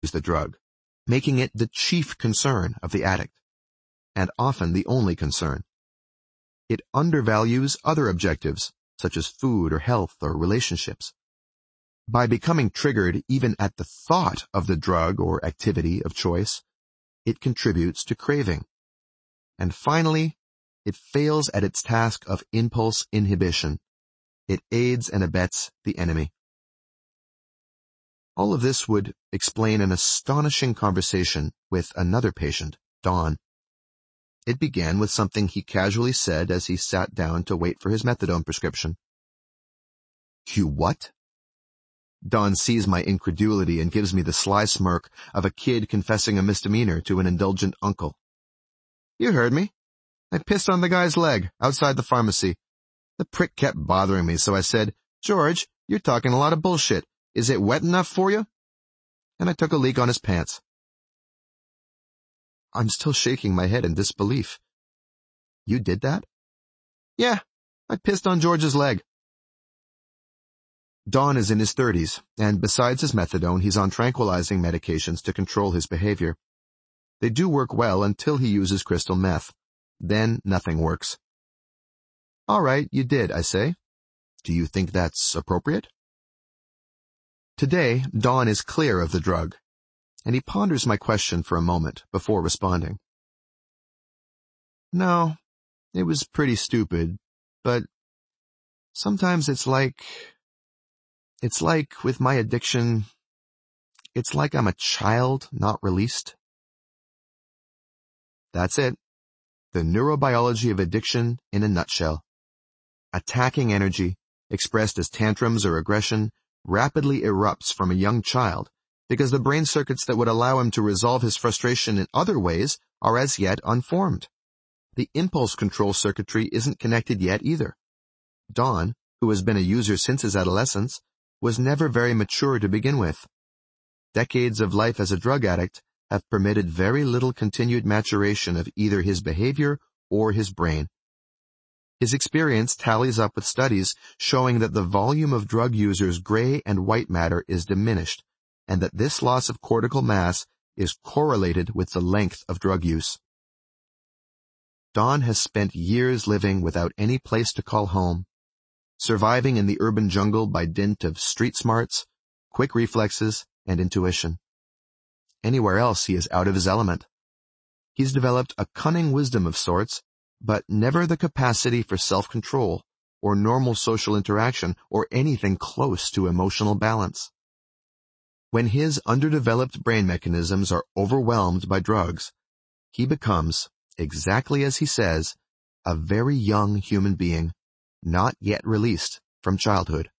use the drug, making it the chief concern of the addict, and often the only concern. It undervalues other objectives, such as food or health or relationships. By becoming triggered even at the thought of the drug or activity of choice, it contributes to craving. And finally, it fails at its task of impulse inhibition. It aids and abets the enemy. All of this would explain an astonishing conversation with another patient, Don. It began with something he casually said as he sat down to wait for his methadone prescription. "You what?" Don sees my incredulity and gives me the sly smirk of a kid confessing a misdemeanor to an indulgent uncle. "You heard me. I pissed on the guy's leg outside the pharmacy. The prick kept bothering me, so I said, 'George, you're talking a lot of bullshit. Is it wet enough for you?' And I took a leak on his pants." I'm still shaking my head in disbelief. "You did that?" "Yeah, I pissed on George's leg." Don is in his 30s, and besides his methadone, he's on tranquilizing medications to control his behavior. They do work well until he uses crystal meth. Then nothing works. "All right, you did," I say. "Do you think that's appropriate?" Today, Don is clear of the drug, and he ponders my question for a moment before responding. "No, it was pretty stupid, but sometimes it's like with my addiction, it's like I'm a child not released." That's it. The neurobiology of addiction in a nutshell. Attacking energy, expressed as tantrums or aggression, rapidly erupts from a young child because the brain circuits that would allow him to resolve his frustration in other ways are as yet unformed. The impulse control circuitry isn't connected yet either. Don, who has been a user since his adolescence, was never very mature to begin with. Decades of life as a drug addict have permitted very little continued maturation of either his behavior or his brain. His experience tallies up with studies showing that the volume of drug users' gray and white matter is diminished, and that this loss of cortical mass is correlated with the length of drug use. Don has spent years living without any place to call home, surviving in the urban jungle by dint of street smarts, quick reflexes, and intuition. Anywhere else he is out of his element. He's developed a cunning wisdom of sorts, but never the capacity for self-control or normal social interaction or anything close to emotional balance. When his underdeveloped brain mechanisms are overwhelmed by drugs, he becomes, exactly as he says, a very young human being, not yet released from childhood.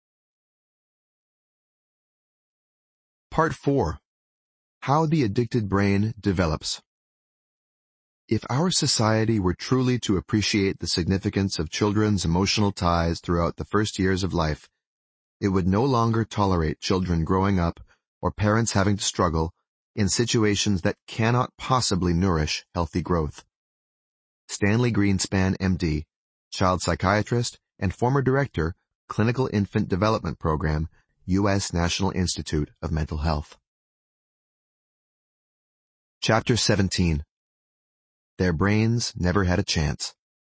Part 4. How the addicted brain develops. If our society were truly to appreciate the significance of children's emotional ties throughout the first years of life, it would no longer tolerate children growing up or parents having to struggle in situations that cannot possibly nourish healthy growth. Stanley Greenspan, MD, child psychiatrist and former director, Clinical Infant Development Program, U.S. National Institute of Mental Health. Chapter 17. Their brains never had a chance.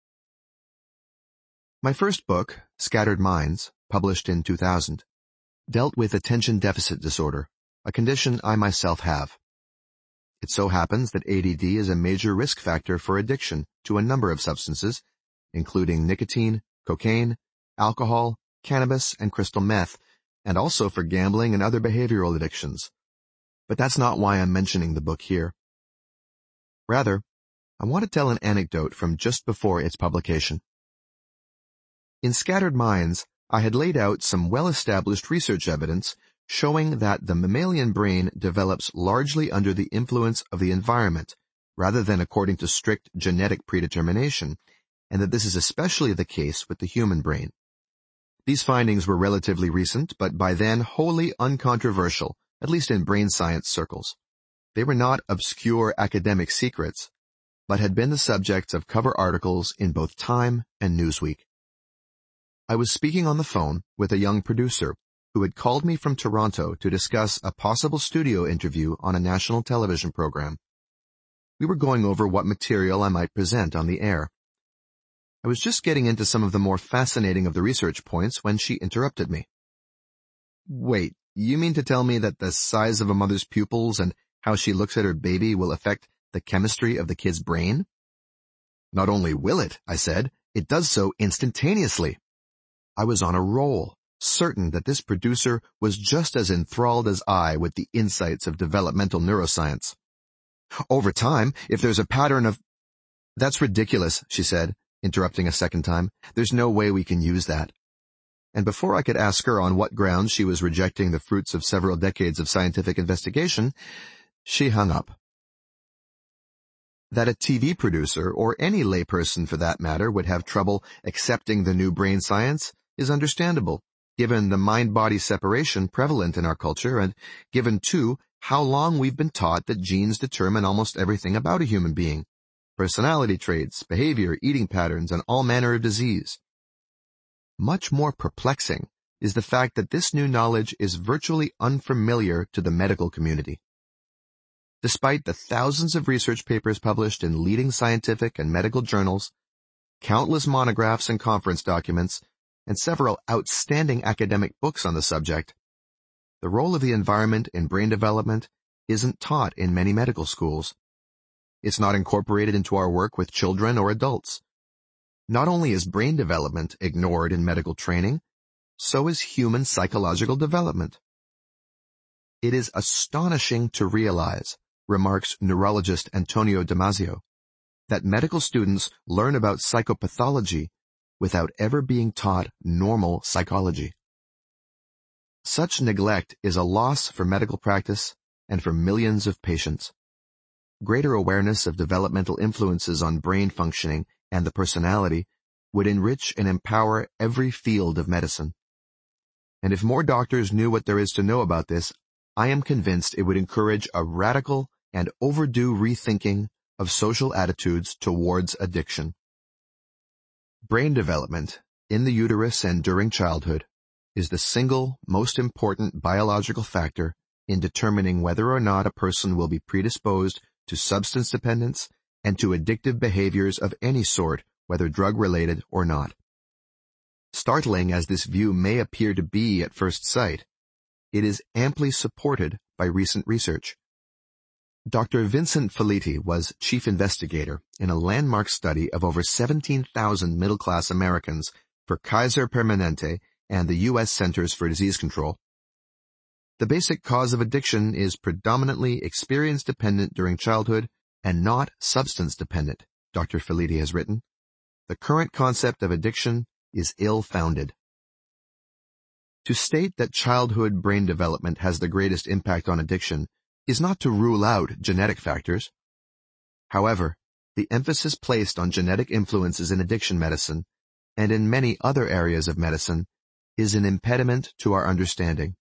My first book, Scattered Minds, published in 2000, dealt with attention deficit disorder, a condition I myself have. It so happens that ADD is a major risk factor for addiction to a number of substances, including nicotine, cocaine, alcohol, cannabis, and crystal meth, and also for gambling and other behavioral addictions. But that's not why I'm mentioning the book here. Rather, I want to tell an anecdote from just before its publication. In Scattered Minds, I had laid out some well-established research evidence showing that the mammalian brain develops largely under the influence of the environment, rather than according to strict genetic predetermination, and that this is especially the case with the human brain. These findings were relatively recent, but by then wholly uncontroversial, at least in brain science circles. They were not obscure academic secrets, but had been the subjects of cover articles in both Time and Newsweek. I was speaking on the phone with a young producer who had called me from Toronto to discuss a possible studio interview on a national television program. We were going over what material I might present on the air. I was just getting into some of the more fascinating of the research points when she interrupted me. "Wait, you mean to tell me that the size of a mother's pupils and how she looks at her baby will affect the chemistry of the kid's brain?" "Not only will it," I said, "it does so instantaneously." I was on a roll, certain that this producer was just as enthralled as I with the insights of developmental neuroscience. "Over time, if there's a pattern of—" "That's ridiculous," she said, interrupting a second time. "There's no way we can use that." And before I could ask her on what grounds she was rejecting the fruits of several decades of scientific investigation, she hung up. That a TV producer, or any layperson for that matter, would have trouble accepting the new brain science is understandable, given the mind-body separation prevalent in our culture, and given, too, how long we've been taught that genes determine almost everything about a human being: personality traits, behavior, eating patterns, and all manner of disease. Much more perplexing is the fact that this new knowledge is virtually unfamiliar to the medical community. Despite the thousands of research papers published in leading scientific and medical journals, countless monographs and conference documents, and several outstanding academic books on the subject, the role of the environment in brain development isn't taught in many medical schools. It's not incorporated into our work with children or adults. Not only is brain development ignored in medical training, so is human psychological development. "It is astonishing to realize," remarks neurologist Antonio Damasio, "that medical students learn about psychopathology without ever being taught normal psychology." Such neglect is a loss for medical practice and for millions of patients. Greater awareness of developmental influences on brain functioning and the personality would enrich and empower every field of medicine. And if more doctors knew what there is to know about this, I am convinced it would encourage a radical and overdue rethinking of social attitudes towards addiction. Brain development, in the uterus and during childhood, is the single most important biological factor in determining whether or not a person will be predisposed to substance dependence and to addictive behaviors of any sort, whether drug-related or not. Startling as this view may appear to be at first sight, it is amply supported by recent research. Dr. Vincent Felitti was chief investigator in a landmark study of over 17,000 middle-class Americans for Kaiser Permanente and the U.S. Centers for Disease Control. The basic cause of addiction is predominantly experience-dependent during childhood and not substance-dependent, Dr. Felitti has written. The current concept of addiction is ill-founded. To state that childhood brain development has the greatest impact on addiction is not to rule out genetic factors. However, the emphasis placed on genetic influences in addiction medicine and in many other areas of medicine is an impediment to our understanding.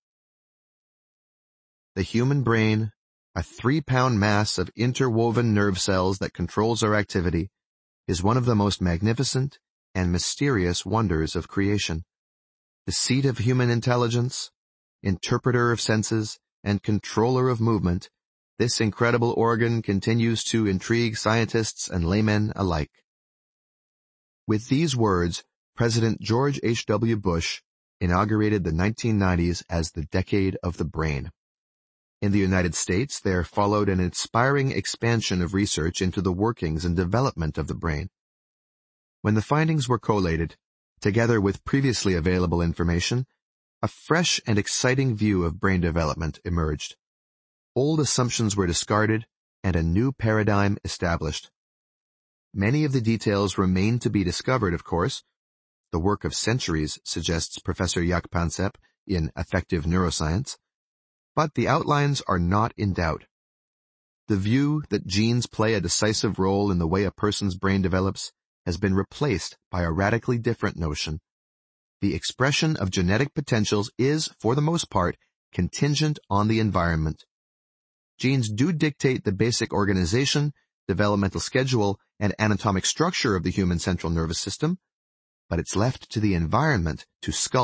The human brain, a 3-pound mass of interwoven nerve cells that controls our activity, is one of the most magnificent and mysterious wonders of creation. The seat of human intelligence, interpreter of senses, and controller of movement, this incredible organ continues to intrigue scientists and laymen alike. With these words, President George H.W. Bush inaugurated the 1990s as the decade of the brain. In the United States, there followed an inspiring expansion of research into the workings and development of the brain. When the findings were collated, together with previously available information, a fresh and exciting view of brain development emerged. Old assumptions were discarded and a new paradigm established. Many of the details remain to be discovered, of course. The work of centuries, suggests Professor Jaak Panksepp in Affective Neuroscience. But the outlines are not in doubt. The view that genes play a decisive role in the way a person's brain develops has been replaced by a radically different notion. The expression of genetic potentials is, for the most part, contingent on the environment. Genes do dictate the basic organization, developmental schedule, and anatomic structure of the human central nervous system, but it's left to the environment to sculpt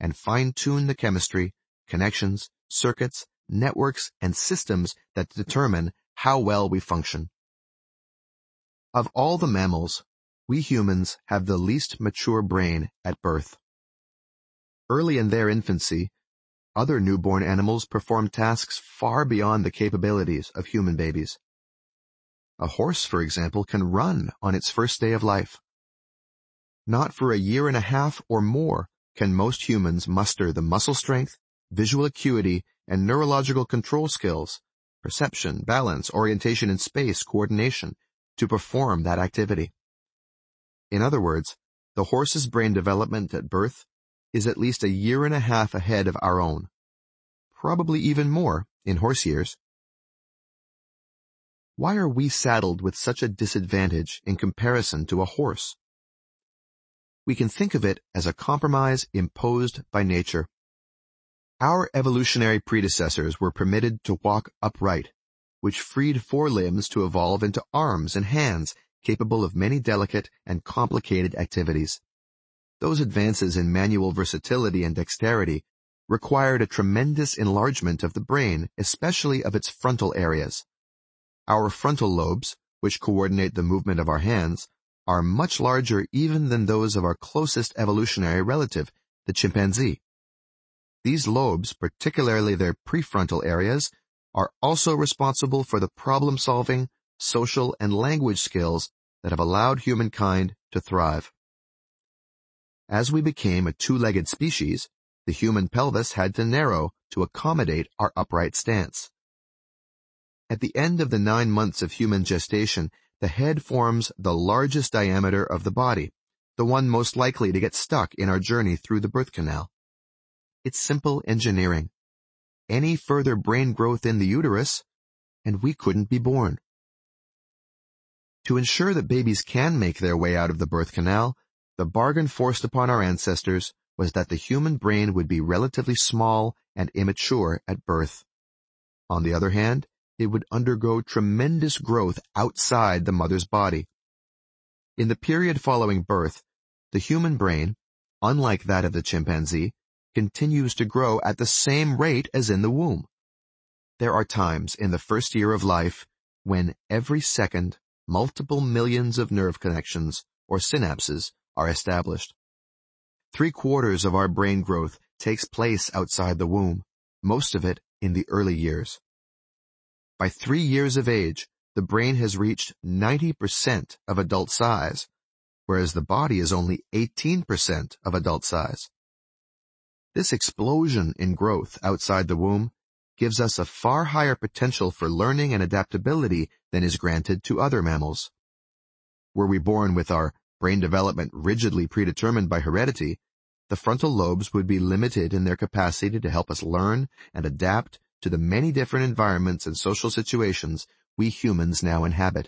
and fine-tune the chemistry, connections, circuits, networks, and systems that determine how well we function. Of all the mammals, we humans have the least mature brain at birth. Early in their infancy, other newborn animals perform tasks far beyond the capabilities of human babies. A horse, for example, can run on its first day of life. Not for a year and a half or more can most humans muster the muscle strength, visual acuity, and neurological control skills, perception, balance, orientation in space, coordination, to perform that activity. In other words, the horse's brain development at birth is at least a year and a half ahead of our own, probably even more in horse years. Why are we saddled with such a disadvantage in comparison to a horse? We can think of it as a compromise imposed by nature. Our evolutionary predecessors were permitted to walk upright, which freed forelimbs to evolve into arms and hands capable of many delicate and complicated activities. Those advances in manual versatility and dexterity required a tremendous enlargement of the brain, especially of its frontal areas. Our frontal lobes, which coordinate the movement of our hands, are much larger even than those of our closest evolutionary relative, the chimpanzee. These lobes, particularly their prefrontal areas, are also responsible for the problem-solving, social, and language skills that have allowed humankind to thrive. As we became a two-legged species, the human pelvis had to narrow to accommodate our upright stance. At the end of the 9 months of human gestation, the head forms the largest diameter of the body, the one most likely to get stuck in our journey through the birth canal. It's simple engineering. Any further brain growth in the uterus, and we couldn't be born. To ensure that babies can make their way out of the birth canal, the bargain forced upon our ancestors was that the human brain would be relatively small and immature at birth. On the other hand, it would undergo tremendous growth outside the mother's body. In the period following birth, the human brain, unlike that of the chimpanzee, continues to grow at the same rate as in the womb. There are times in the first year of life when every second multiple millions of nerve connections, or synapses, are established. 3/4 of our brain growth takes place outside the womb, most of it in the early years. By 3 years of age, the brain has reached 90% of adult size, whereas the body is only 18% of adult size. This explosion in growth outside the womb gives us a far higher potential for learning and adaptability than is granted to other mammals. Were we born with our brain development rigidly predetermined by heredity, the frontal lobes would be limited in their capacity to help us learn and adapt to the many different environments and social situations we humans now inhabit.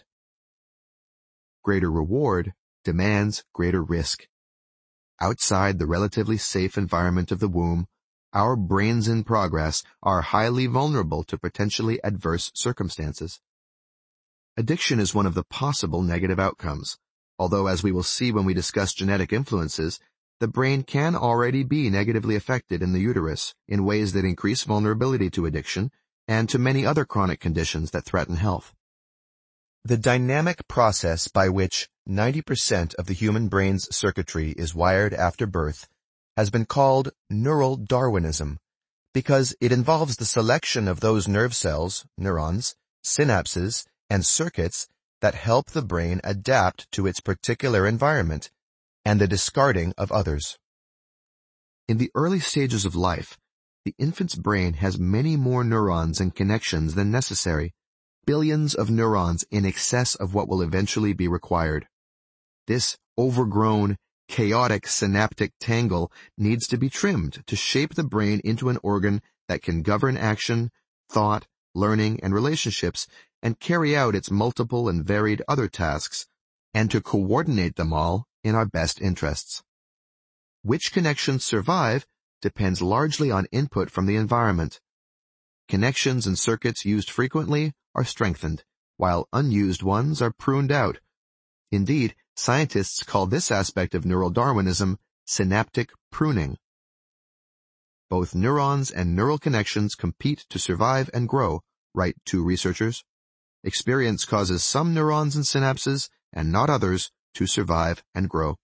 Greater reward demands greater risk. Outside the relatively safe environment of the womb, our brains in progress are highly vulnerable to potentially adverse circumstances. Addiction is one of the possible negative outcomes, although as we will see when we discuss genetic influences, the brain can already be negatively affected in the uterus in ways that increase vulnerability to addiction and to many other chronic conditions that threaten health. The dynamic process by which 90% of the human brain's circuitry is wired after birth has been called neural Darwinism because it involves the selection of those nerve cells, neurons, synapses, and circuits that help the brain adapt to its particular environment and the discarding of others. In the early stages of life, the infant's brain has many more neurons and connections than necessary, billions of neurons in excess of what will eventually be required. This overgrown, chaotic synaptic tangle needs to be trimmed to shape the brain into an organ that can govern action, thought, learning, and relationships, and carry out its multiple and varied other tasks, and to coordinate them all in our best interests. Which connections survive depends largely on input from the environment. Connections and circuits used frequently are strengthened, while unused ones are pruned out. Indeed, scientists call this aspect of neural Darwinism synaptic pruning. Both neurons and neural connections compete to survive and grow, write two researchers. Experience causes some neurons and synapses, and not others, to survive and grow.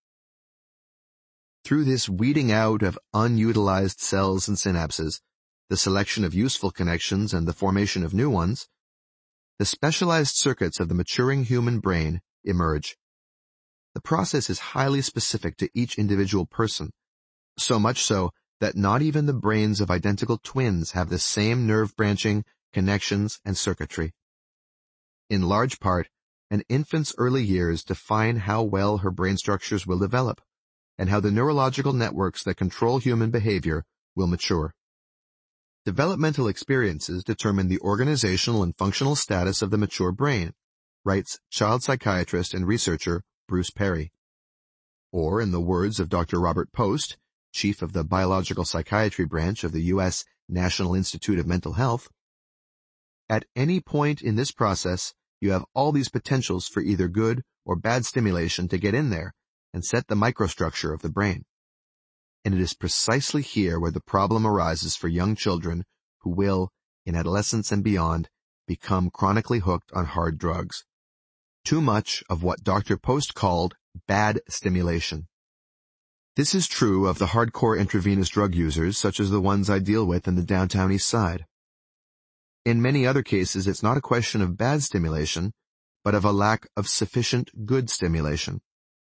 Through this weeding out of unutilized cells and synapses, the selection of useful connections and the formation of new ones, the specialized circuits of the maturing human brain emerge. The process is highly specific to each individual person, so much so that not even the brains of identical twins have the same nerve branching, connections, and circuitry. In large part, an infant's early years define how well her brain structures will develop, and how the neurological networks that control human behavior will mature. Developmental experiences determine the organizational and functional status of the mature brain, writes child psychiatrist and researcher Bruce Perry. Or, in the words of Dr. Robert Post, chief of the biological psychiatry branch of the U.S. National Institute of Mental Health, at any point in this process, you have all these potentials for either good or bad stimulation to get in there and set the microstructure of the brain. And it is precisely here where the problem arises for young children who will, in adolescence and beyond, become chronically hooked on hard drugs. Too much of what Dr. Post called bad stimulation. This is true of the hardcore intravenous drug users, such as the ones I deal with in the downtown East Side. In many other cases, it's not a question of bad stimulation, but of a lack of sufficient good stimulation.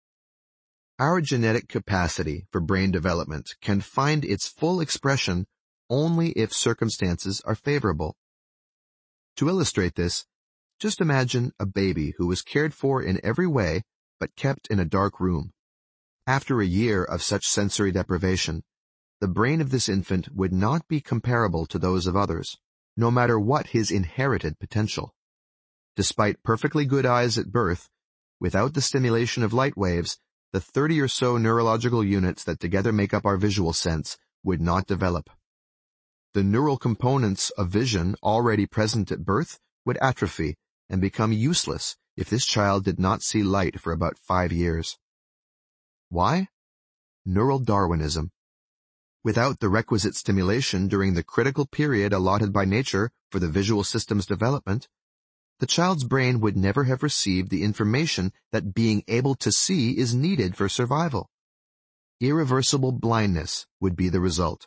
Our genetic capacity for brain development can find its full expression only if circumstances are favorable. To illustrate this, just imagine a baby who was cared for in every way, but kept in a dark room. After a year of such sensory deprivation, the brain of this infant would not be comparable to those of others, no matter what his inherited potential. Despite perfectly good eyes at birth, without the stimulation of light waves, the 30 or so neurological units that together make up our visual sense would not develop. The neural components of vision already present at birth would atrophy and become useless if this child did not see light for about 5 years. Why? Neural Darwinism. Without the requisite stimulation during the critical period allotted by nature for the visual system's development, the child's brain would never have received the information that being able to see is needed for survival. Irreversible blindness would be the result.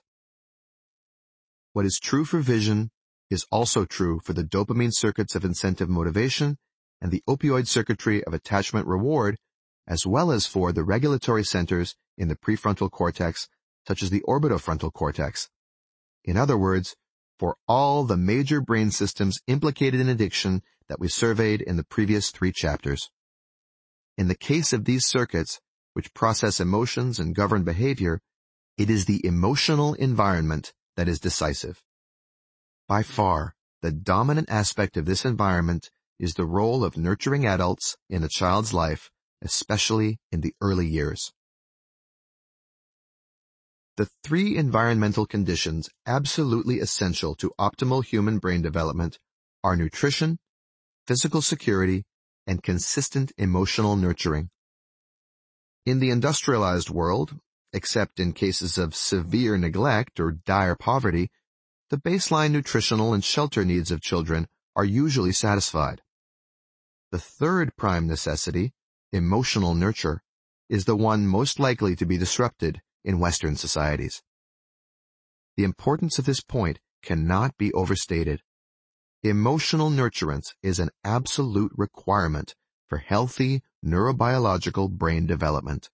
What is true for vision is also true for the dopamine circuits of incentive motivation and the opioid circuitry of attachment reward, as well as for the regulatory centers in the prefrontal cortex, such as the orbitofrontal cortex. In other words, for all the major brain systems implicated in addiction that we surveyed in the previous 3 chapters. In the case of these circuits, which process emotions and govern behavior, it is the emotional environment that is decisive. By far, the dominant aspect of this environment is the role of nurturing adults in a child's life, especially in the early years. The 3 environmental conditions absolutely essential to optimal human brain development are nutrition, physical security, and consistent emotional nurturing. In the industrialized world, except in cases of severe neglect or dire poverty, the baseline nutritional and shelter needs of children are usually satisfied. The 3rd prime necessity, emotional nurture, is the one most likely to be disrupted in Western societies. The importance of this point cannot be overstated. Emotional nurturance is an absolute requirement for healthy neurobiological brain development.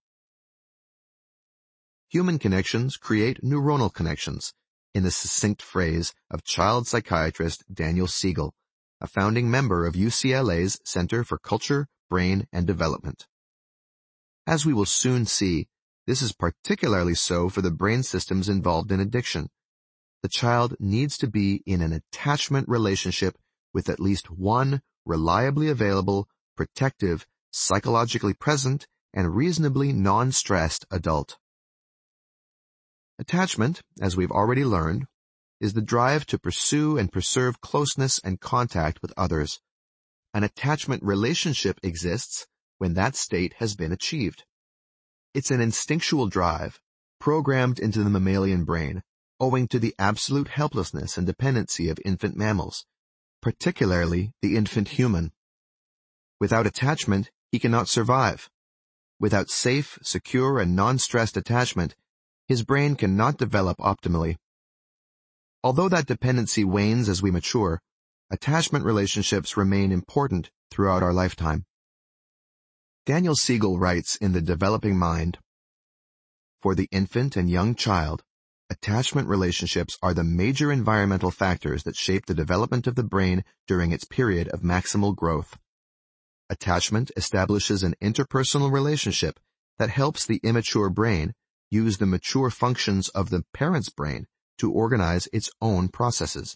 Human connections create neuronal connections, in the succinct phrase of child psychiatrist Daniel Siegel, a founding member of UCLA's Center for Culture, Brain, and Development. As we will soon see, this is particularly so for the brain systems involved in addiction. The child needs to be in an attachment relationship with at least one reliably available, protective, psychologically present, and reasonably non-stressed adult. Attachment, as we've already learned, is the drive to pursue and preserve closeness and contact with others. An attachment relationship exists when that state has been achieved. It's an instinctual drive, programmed into the mammalian brain, owing to the absolute helplessness and dependency of infant mammals, particularly the infant human. Without attachment, he cannot survive. Without safe, secure, and non-stressed attachment, his brain cannot develop optimally. Although that dependency wanes as we mature, attachment relationships remain important throughout our lifetime. Daniel Siegel writes in The Developing Mind, "For the infant and young child, attachment relationships are the major environmental factors that shape the development of the brain during its period of maximal growth. Attachment establishes an interpersonal relationship that helps the immature brain use the mature functions of the parent's brain to organize its own processes."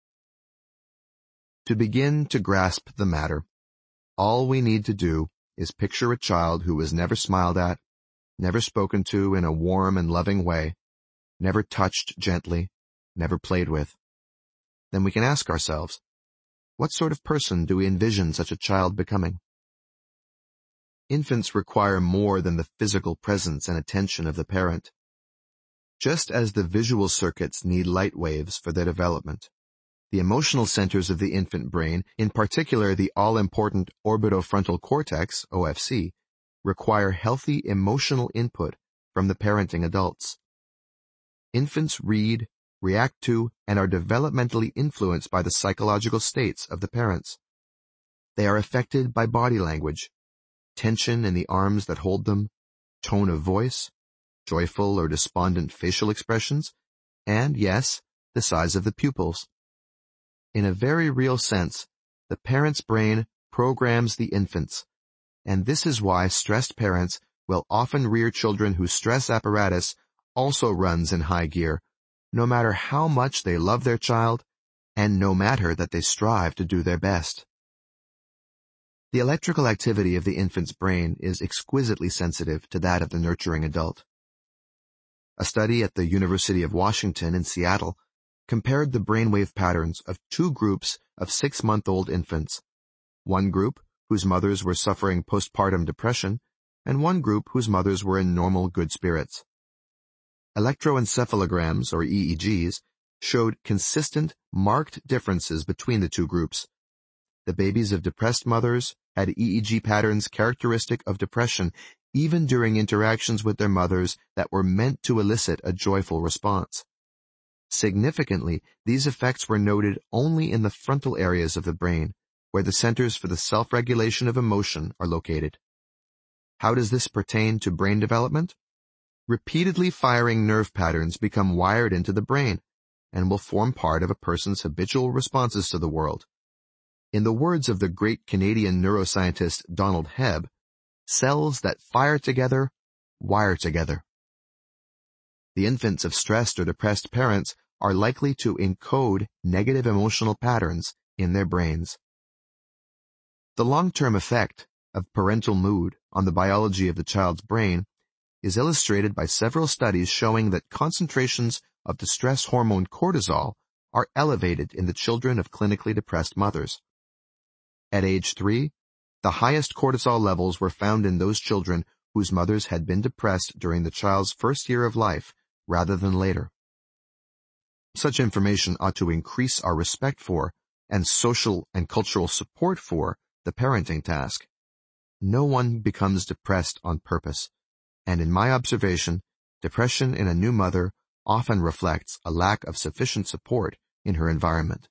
To begin to grasp the matter, all we need to do is picture a child who was never smiled at, never spoken to in a warm and loving way, never touched gently, never played with. Then we can ask ourselves, what sort of person do we envision such a child becoming? Infants require more than the physical presence and attention of the parent. Just as the visual circuits need light waves for their development, the emotional centers of the infant brain, in particular the all-important orbitofrontal cortex, OFC, require healthy emotional input from the parenting adults. Infants read, react to, and are developmentally influenced by the psychological states of the parents. They are affected by body language, tension in the arms that hold them, tone of voice, joyful or despondent facial expressions, and, yes, the size of the pupils. In a very real sense, the parent's brain programs the infants, and this is why stressed parents will often rear children whose stress apparatus also runs in high gear, no matter how much they love their child, and no matter that they strive to do their best. The electrical activity of the infant's brain is exquisitely sensitive to that of the nurturing adult. A study at the University of Washington in Seattle compared the brainwave patterns of two groups of 6-month-old infants, one group whose mothers were suffering postpartum depression, and one group whose mothers were in normal good spirits. Electroencephalograms, or EEGs, showed consistent, marked differences between the two groups. The babies of depressed mothers had EEG patterns characteristic of depression, even during interactions with their mothers that were meant to elicit a joyful response. Significantly, these effects were noted only in the frontal areas of the brain, where the centers for the self-regulation of emotion are located. How does this pertain to brain development? Repeatedly firing nerve patterns become wired into the brain and will form part of a person's habitual responses to the world. In the words of the great Canadian neuroscientist Donald Hebb, cells that fire together, wire together. The infants of stressed or depressed parents are likely to encode negative emotional patterns in their brains. The long-term effect of parental mood on the biology of the child's brain is illustrated by several studies showing that concentrations of the stress hormone cortisol are elevated in the children of clinically depressed mothers. At age 3, the highest cortisol levels were found in those children whose mothers had been depressed during the child's first year of life rather than later. Such information ought to increase our respect for and social and cultural support for the parenting task. No one becomes depressed on purpose, and in my observation, depression in a new mother often reflects a lack of sufficient support in her environment.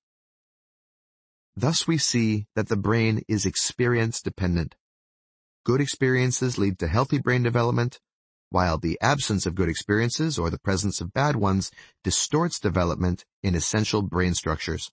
Thus we see that the brain is experience-dependent. Good experiences lead to healthy brain development, while the absence of good experiences or the presence of bad ones distorts development in essential brain structures.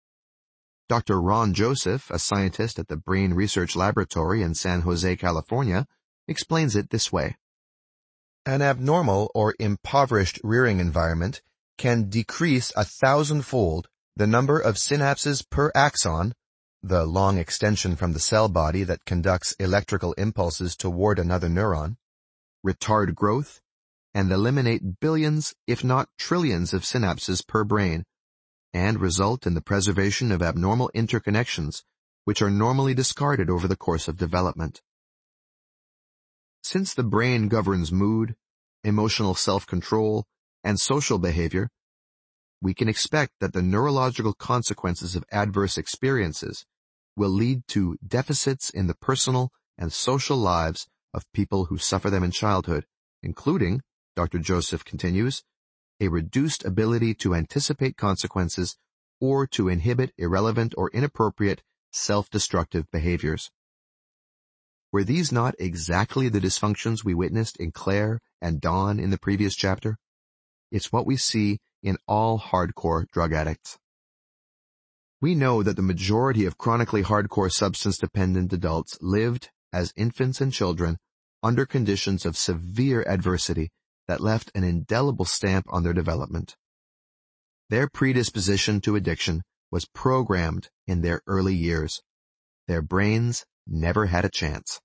Dr. Ron Joseph, a scientist at the Brain Research Laboratory in San Jose, California, explains it this way. An abnormal or impoverished rearing environment can decrease 1,000-fold the number of synapses per axon, the long extension from the cell body that conducts electrical impulses toward another neuron, retard growth, and eliminate billions, if not trillions of synapses per brain, and result in the preservation of abnormal interconnections, which are normally discarded over the course of development. Since the brain governs mood, emotional self-control, and social behavior, we can expect that the neurological consequences of adverse experiences will lead to deficits in the personal and social lives of people who suffer them in childhood, including, Dr. Joseph continues, a reduced ability to anticipate consequences or to inhibit irrelevant or inappropriate self-destructive behaviors. Were these not exactly the dysfunctions we witnessed in Claire and Dawn in the previous chapter? It's what we see in all hardcore drug addicts. We know that the majority of chronically hardcore substance-dependent adults lived, as infants and children, under conditions of severe adversity that left an indelible stamp on their development. Their predisposition to addiction was programmed in their early years. Their brains never had a chance.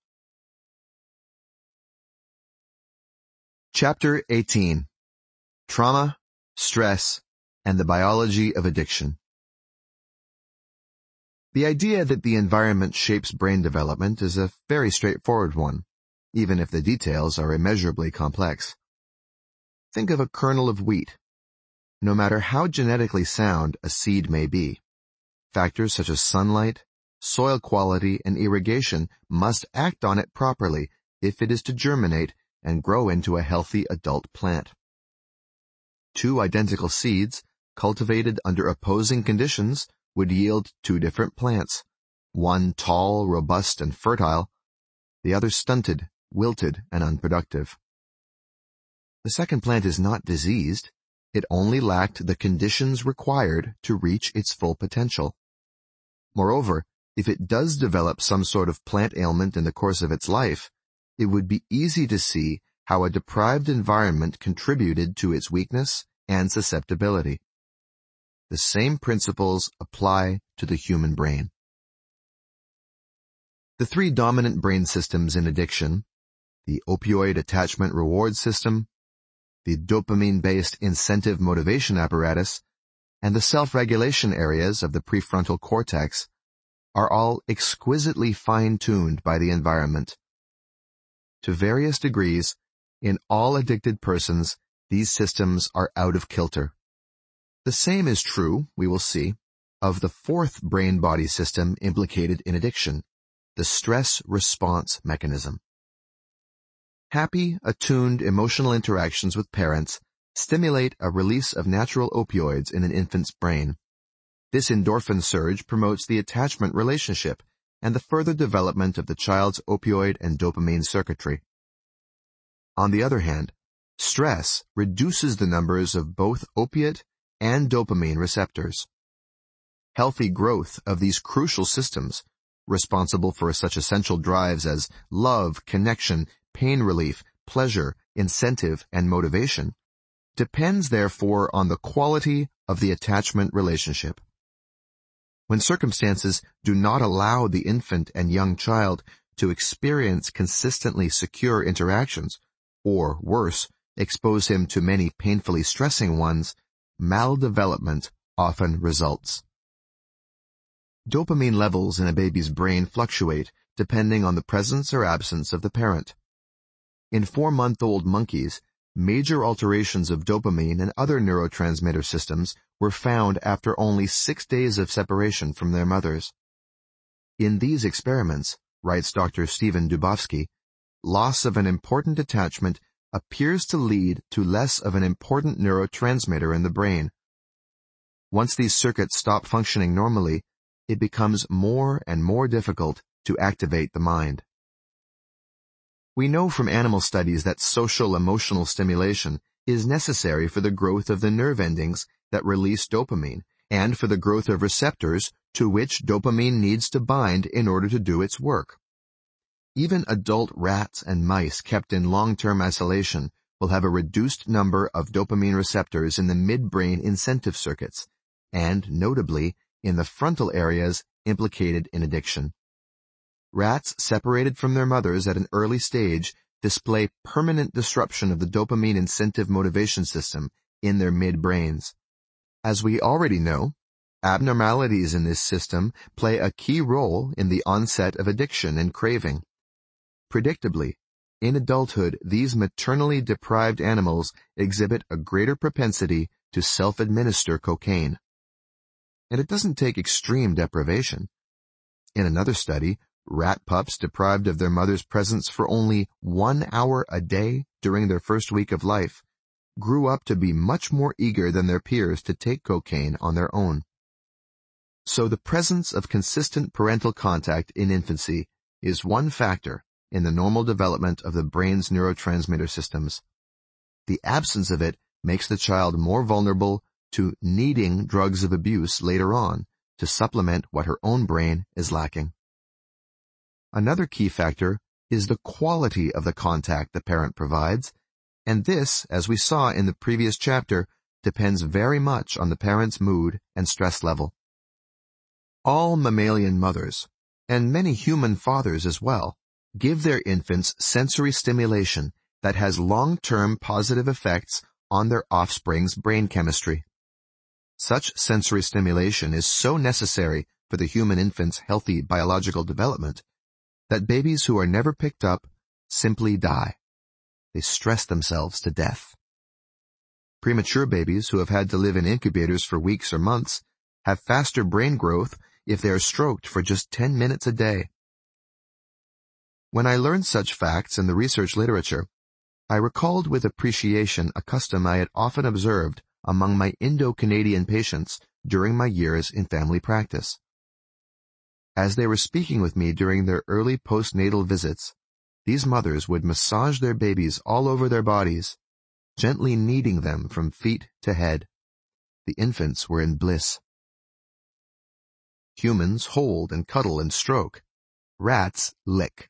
Chapter 18. Trauma, Stress, and the Biology of Addiction. The idea that the environment shapes brain development is a very straightforward one, even if the details are immeasurably complex. Think of a kernel of wheat. No matter how genetically sound a seed may be, factors such as sunlight, soil quality, and irrigation must act on it properly if it is to germinate and grow into a healthy adult plant. Two identical seeds, cultivated under opposing conditions, would yield two different plants, one tall, robust, and fertile, the other stunted, wilted, and unproductive. The second plant is not diseased. It only lacked the conditions required to reach its full potential. Moreover, if it does develop some sort of plant ailment in the course of its life, it would be easy to see how a deprived environment contributed to its weakness and susceptibility. The same principles apply to the human brain. The three dominant brain systems in addiction, the opioid attachment reward system, the dopamine-based incentive motivation apparatus, and the self-regulation areas of the prefrontal cortex, are all exquisitely fine-tuned by the environment. To various degrees, in all addicted persons, these systems are out of kilter. The same is true, we will see, of the fourth brain-body system implicated in addiction, the stress response mechanism. Happy, attuned emotional interactions with parents stimulate a release of natural opioids in an infant's brain. This endorphin surge promotes the attachment relationship and the further development of the child's opioid and dopamine circuitry. On the other hand, stress reduces the numbers of both opiate and dopamine receptors. Healthy growth of these crucial systems, responsible for such essential drives as love, connection, pain relief, pleasure, incentive, and motivation, depends therefore on the quality of the attachment relationship. When circumstances do not allow the infant and young child to experience consistently secure interactions, or worse, expose him to many painfully stressing ones, maldevelopment often results. Dopamine levels in a baby's brain fluctuate depending on the presence or absence of the parent. In 4-month-old monkeys, major alterations of dopamine and other neurotransmitter systems were found after only 6 days of separation from their mothers. In these experiments, writes Dr. Stephen Dubofsky, loss of an important attachment appears to lead to less of an important neurotransmitter in the brain. Once these circuits stop functioning normally, it becomes more and more difficult to activate the mind. We know from animal studies that social emotional stimulation is necessary for the growth of the nerve endings that release dopamine and for the growth of receptors to which dopamine needs to bind in order to do its work. Even adult rats and mice kept in long-term isolation will have a reduced number of dopamine receptors in the midbrain incentive circuits, and notably in the frontal areas implicated in addiction. Rats separated from their mothers at an early stage display permanent disruption of the dopamine incentive motivation system in their midbrains. As we already know, abnormalities in this system play a key role in the onset of addiction and craving. Predictably, in adulthood, these maternally deprived animals exhibit a greater propensity to self-administer cocaine. And it doesn't take extreme deprivation. In another study, rat pups deprived of their mother's presence for only 1 hour a day during their first week of life grew up to be much more eager than their peers to take cocaine on their own. So the presence of consistent parental contact in infancy is one factor in the normal development of the brain's neurotransmitter systems. The absence of it makes the child more vulnerable to needing drugs of abuse later on to supplement what her own brain is lacking. Another key factor is the quality of the contact the parent provides, and this, as we saw in the previous chapter, depends very much on the parent's mood and stress level. All mammalian mothers, and many human fathers as well, give their infants sensory stimulation that has long-term positive effects on their offspring's brain chemistry. Such sensory stimulation is so necessary for the human infant's healthy biological development that babies who are never picked up simply die. They stress themselves to death. Premature babies who have had to live in incubators for weeks or months have faster brain growth if they are stroked for just 10 minutes a day. When I learned such facts in the research literature, I recalled with appreciation a custom I had often observed among my Indo-Canadian patients during my years in family practice. As they were speaking with me during their early postnatal visits, these mothers would massage their babies all over their bodies, gently kneading them from feet to head. The infants were in bliss. Humans hold and cuddle and stroke. Rats lick.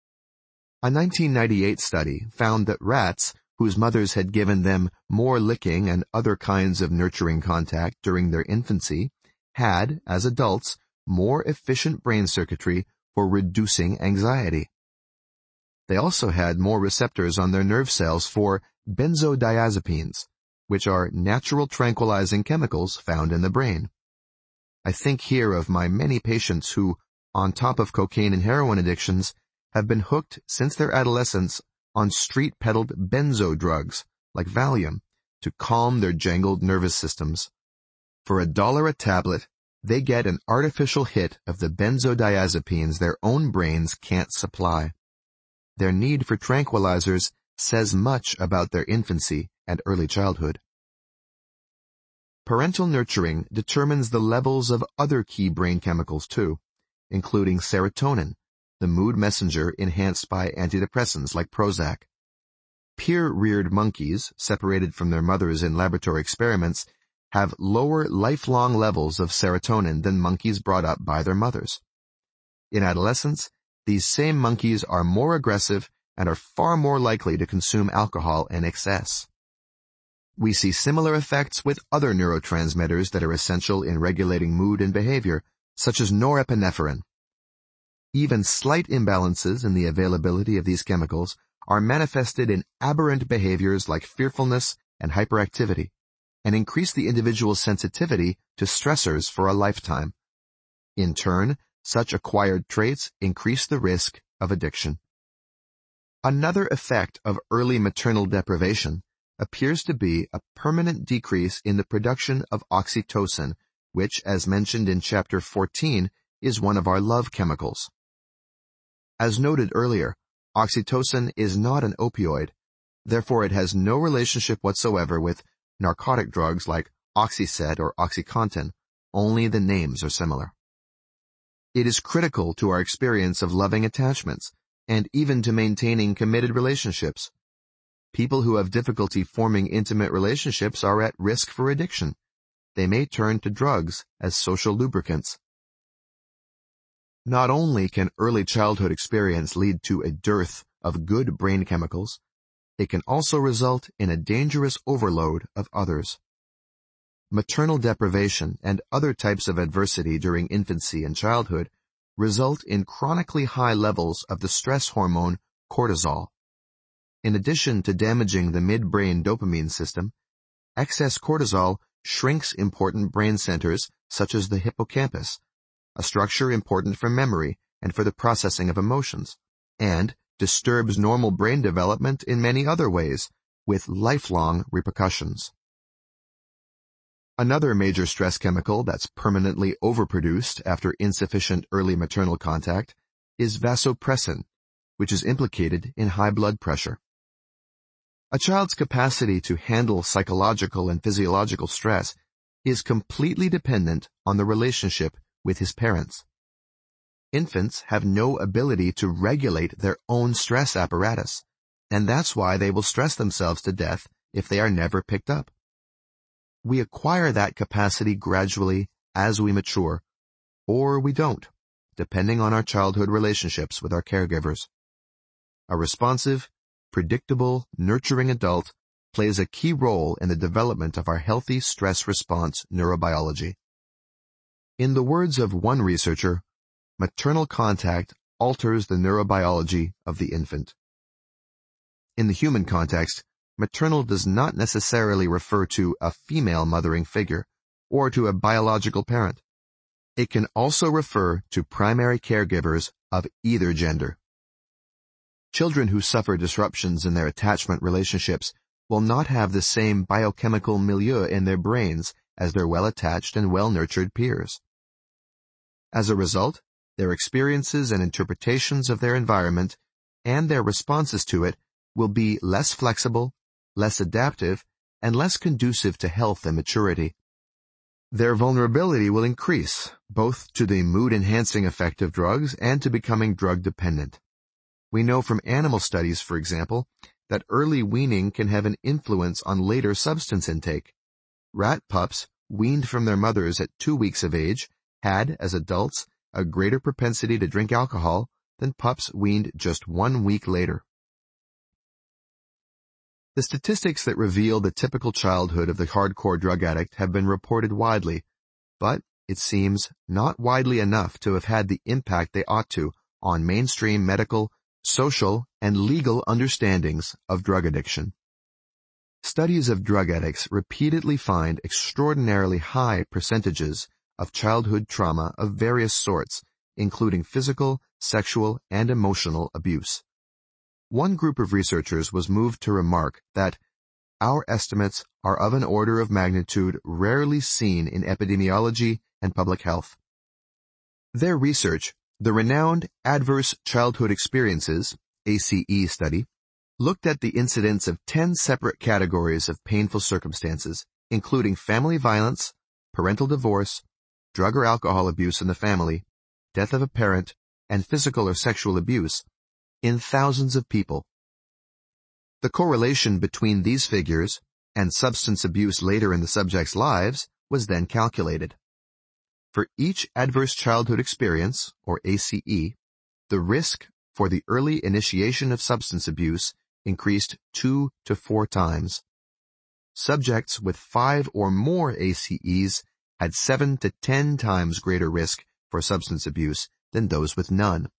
A 1998 study found that rats, whose mothers had given them more licking and other kinds of nurturing contact during their infancy, had, as adults, more efficient brain circuitry for reducing anxiety. They also had more receptors on their nerve cells for benzodiazepines, which are natural tranquilizing chemicals found in the brain. I think here of my many patients who, on top of cocaine and heroin addictions, have been hooked since their adolescence on street-peddled benzo drugs like Valium to calm their jangled nervous systems. For $1 a tablet, they get an artificial hit of the benzodiazepines their own brains can't supply. Their need for tranquilizers says much about their infancy and early childhood. Parental nurturing determines the levels of other key brain chemicals too, including serotonin, the mood messenger enhanced by antidepressants like Prozac. Peer-reared monkeys, separated from their mothers in laboratory experiments, have lower lifelong levels of serotonin than monkeys brought up by their mothers. In adolescence, these same monkeys are more aggressive and are far more likely to consume alcohol in excess. We see similar effects with other neurotransmitters that are essential in regulating mood and behavior, such as norepinephrine. Even slight imbalances in the availability of these chemicals are manifested in aberrant behaviors like fearfulness and hyperactivity, and increase the individual's sensitivity to stressors for a lifetime. In turn, such acquired traits increase the risk of addiction. Another effect of early maternal deprivation appears to be a permanent decrease in the production of oxytocin, which, as mentioned in Chapter 14, is one of our love chemicals. As noted earlier, oxytocin is not an opioid, therefore it has no relationship whatsoever with narcotic drugs like Oxycet or OxyContin, only the names are similar. It is critical to our experience of loving attachments, and even to maintaining committed relationships. People who have difficulty forming intimate relationships are at risk for addiction. They may turn to drugs as social lubricants. Not only can early childhood experience lead to a dearth of good brain chemicals, it can also result in a dangerous overload of others. Maternal deprivation and other types of adversity during infancy and childhood result in chronically high levels of the stress hormone cortisol. In addition to damaging the midbrain dopamine system, excess cortisol shrinks important brain centers such as the hippocampus, a structure important for memory and for the processing of emotions, and disturbs normal brain development in many other ways, with lifelong repercussions. Another major stress chemical that's permanently overproduced after insufficient early maternal contact is vasopressin, which is implicated in high blood pressure. A child's capacity to handle psychological and physiological stress is completely dependent on the relationship with his parents. Infants have no ability to regulate their own stress apparatus, and that's why they will stress themselves to death if they are never picked up. We acquire that capacity gradually as we mature, or we don't, depending on our childhood relationships with our caregivers. A responsive, predictable, nurturing adult plays a key role in the development of our healthy stress response neurobiology. In the words of one researcher, maternal contact alters the neurobiology of the infant. In the human context, maternal does not necessarily refer to a female mothering figure or to a biological parent. It can also refer to primary caregivers of either gender. Children who suffer disruptions in their attachment relationships will not have the same biochemical milieu in their brains as their well-attached and well-nurtured peers. As a result, their experiences and interpretations of their environment and their responses to it will be less flexible, less adaptive, and less conducive to health and maturity. Their vulnerability will increase, both to the mood-enhancing effect of drugs and to becoming drug-dependent. We know from animal studies, for example, that early weaning can have an influence on later substance intake. Rat pups weaned from their mothers at 2 weeks of age had, as adults, a greater propensity to drink alcohol than pups weaned just 1 week later. The statistics that reveal the typical childhood of the hardcore drug addict have been reported widely, but it seems not widely enough to have had the impact they ought to on mainstream medical, social, and legal understandings of drug addiction. Studies of drug addicts repeatedly find extraordinarily high percentages of childhood trauma of various sorts, including physical, sexual, and emotional abuse. One group of researchers was moved to remark that our estimates are of an order of magnitude rarely seen in epidemiology and public health. Their research, the renowned Adverse Childhood Experiences (ACE) study, looked at the incidence of 10 separate categories of painful circumstances, including family violence, parental divorce, drug or alcohol abuse in the family, death of a parent, and physical or sexual abuse, in thousands of people. The correlation between these figures and substance abuse later in the subjects' lives was then calculated. For each adverse childhood experience, or ACE, the risk for the early initiation of substance abuse increased 2 to 4 times. Subjects with 5 or more ACEs had 7 to 10 times greater risk for substance abuse than those with none.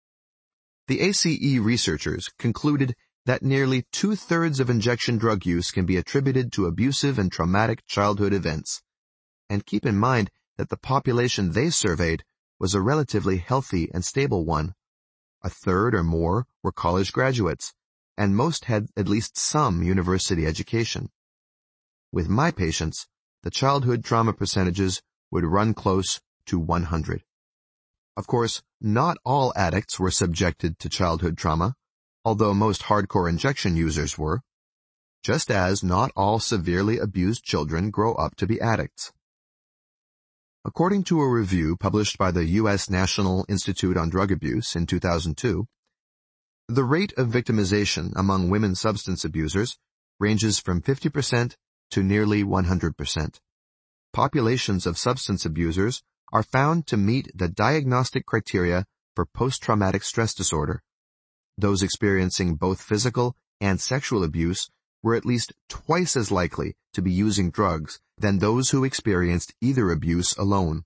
The ACE researchers concluded that nearly 2/3 of injection drug use can be attributed to abusive and traumatic childhood events. And keep in mind that the population they surveyed was a relatively healthy and stable one. 1/3 or more were college graduates, and most had at least some university education. With my patients, the childhood trauma percentages would run close to 100. Of course, not all addicts were subjected to childhood trauma, although most hardcore injection users were, just as not all severely abused children grow up to be addicts. According to a review published by the U.S. National Institute on Drug Abuse in 2002, the rate of victimization among women substance abusers ranges from 50% to nearly 100%. Populations of substance abusers are found to meet the diagnostic criteria for post-traumatic stress disorder. Those experiencing both physical and sexual abuse were at least twice as likely to be using drugs than those who experienced either abuse alone.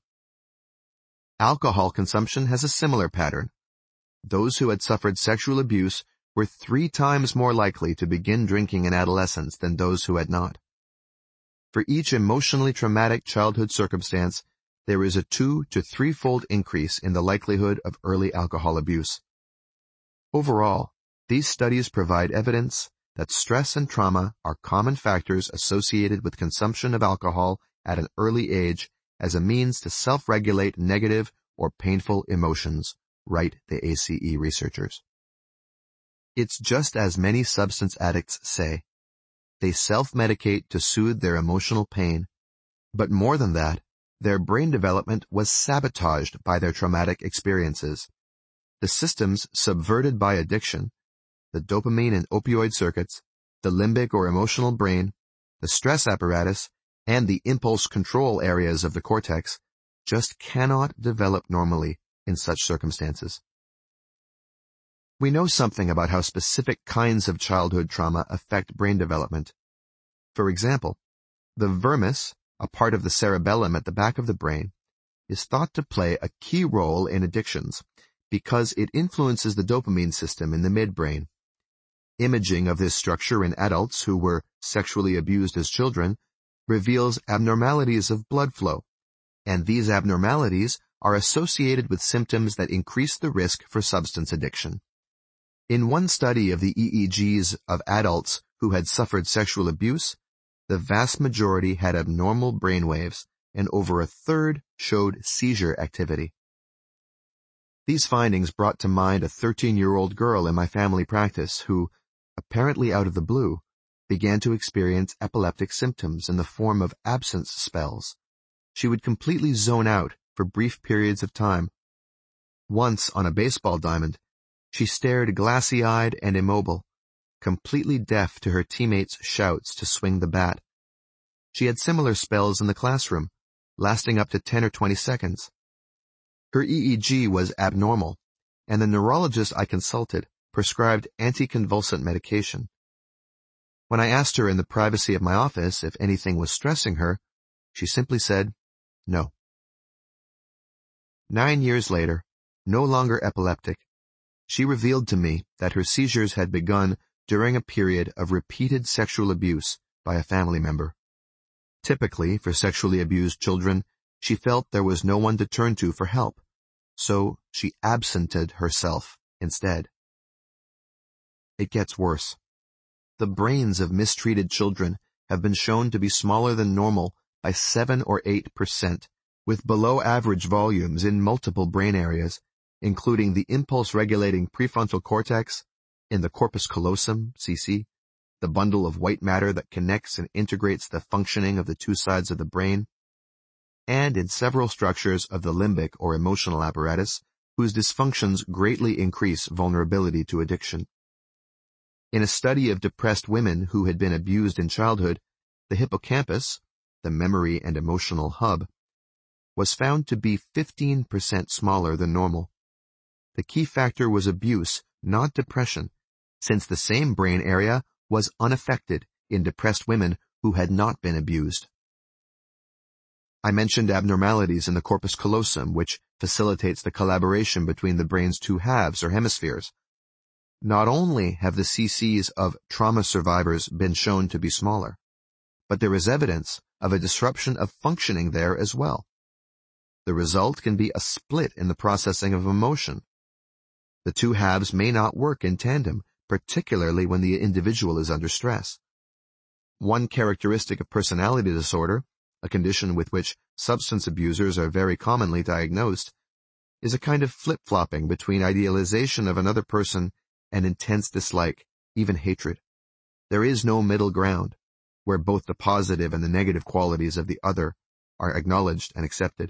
Alcohol consumption has a similar pattern. Those who had suffered sexual abuse were 3 times more likely to begin drinking in adolescence than those who had not. For each emotionally traumatic childhood circumstance, there is a 2 to 3-fold increase in the likelihood of early alcohol abuse. Overall, these studies provide evidence that stress and trauma are common factors associated with consumption of alcohol at an early age as a means to self-regulate negative or painful emotions, write the ACE researchers. It's just as many substance addicts say. They self-medicate to soothe their emotional pain, but more than that, their brain development was sabotaged by their traumatic experiences. The systems subverted by addiction, the dopamine and opioid circuits, the limbic or emotional brain, the stress apparatus, and the impulse control areas of the cortex, just cannot develop normally in such circumstances. We know something about how specific kinds of childhood trauma affect brain development. For example, the vermis, a part of the cerebellum at the back of the brain, is thought to play a key role in addictions because it influences the dopamine system in the midbrain. Imaging of this structure in adults who were sexually abused as children reveals abnormalities of blood flow, and these abnormalities are associated with symptoms that increase the risk for substance addiction. In one study of the EEGs of adults who had suffered sexual abuse, the vast majority had abnormal brainwaves, and over a third showed seizure activity. These findings brought to mind a 13-year-old girl in my family practice who, apparently out of the blue, began to experience epileptic symptoms in the form of absence spells. She would completely zone out for brief periods of time. Once on a baseball diamond, she stared glassy-eyed and immobile, completely deaf to her teammates' shouts to swing the bat. She had similar spells in the classroom, lasting up to 10 or 20 seconds. Her EEG was abnormal, and the neurologist I consulted prescribed anticonvulsant medication. When I asked her in the privacy of my office if anything was stressing her, she simply said, no. 9 years later, no longer epileptic, she revealed to me that her seizures had begun during a period of repeated sexual abuse by a family member. Typically, for sexually abused children, she felt there was no one to turn to for help, so she absented herself instead. It gets worse. The brains of mistreated children have been shown to be smaller than normal by 7 or 8%, with below-average volumes in multiple brain areas, including the impulse-regulating prefrontal cortex, in the corpus callosum, CC, the bundle of white matter that connects and integrates the functioning of the two sides of the brain, and in several structures of the limbic or emotional apparatus, whose dysfunctions greatly increase vulnerability to addiction. In a study of depressed women who had been abused in childhood, the hippocampus, the memory and emotional hub, was found to be 15% smaller than normal. The key factor was abuse, not depression, since the same brain area was unaffected in depressed women who had not been abused. I mentioned abnormalities in the corpus callosum, which facilitates the collaboration between the brain's two halves or hemispheres. Not only have the CCs of trauma survivors been shown to be smaller, but there is evidence of a disruption of functioning there as well. The result can be a split in the processing of emotion. The two halves may not work in tandem, particularly when the individual is under stress. One characteristic of personality disorder, a condition with which substance abusers are very commonly diagnosed, is a kind of flip-flopping between idealization of another person and intense dislike, even hatred. There is no middle ground, where both the positive and the negative qualities of the other are acknowledged and accepted.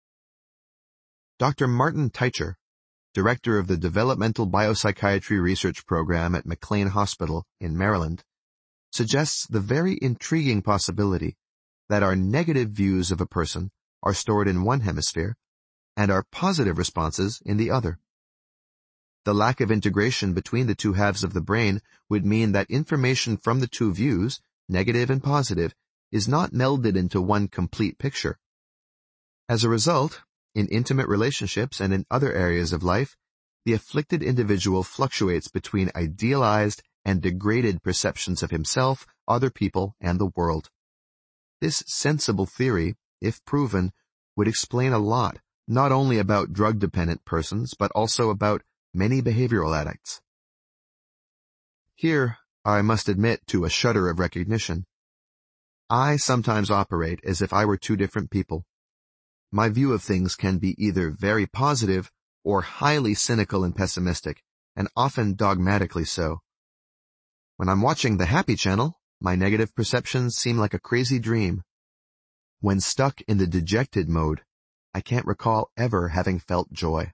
Dr. Martin Teicher, director of the Developmental Biopsychiatry Research Program at McLean Hospital in Maryland, suggests the very intriguing possibility that our negative views of a person are stored in one hemisphere and our positive responses in the other. The lack of integration between the two halves of the brain would mean that information from the two views, negative and positive, is not melded into one complete picture. As a result, in intimate relationships and in other areas of life, the afflicted individual fluctuates between idealized and degraded perceptions of himself, other people, and the world. This sensible theory, if proven, would explain a lot, not only about drug-dependent persons, but also about many behavioral addicts. Here, I must admit to a shudder of recognition. I sometimes operate as if I were two different people. My view of things can be either very positive or highly cynical and pessimistic, and often dogmatically so. When I'm watching the Happy Channel, my negative perceptions seem like a crazy dream. When stuck in the dejected mode, I can't recall ever having felt joy.